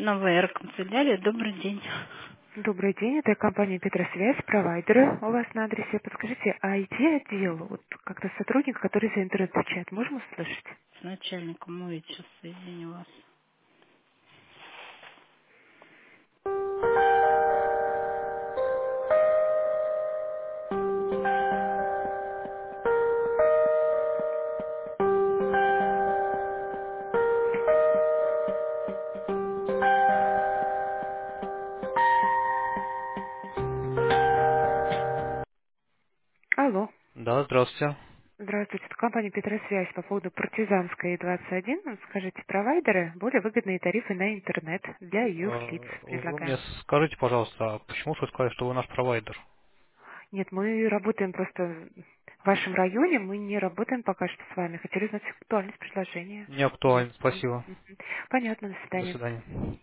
Новая эра канцелярия. Добрый день. Добрый день, это компания Петросвязь, провайдеры у вас на адресе. Подскажите, а IT-отдел, вот как-то сотрудник, который за интернет отвечает, можем услышать? С начальником мой сейчас соединю вас. Алло, Да, здравствуйте. здравствуйте, это компания Петросвязь по поводу партизанской 21. Ну, скажите, провайдеры, более выгодные тарифы на интернет для юрлиц Вы мне предлагаем. скажите, пожалуйста, а почему вы сказали, что вы наш провайдер? Нет, мы работаем просто в вашем районе, мы не работаем пока что с вами. Хотели узнать актуальность предложения. Не Есть. актуально, спасибо. Мгм. Понятно, до До свидания. свидания.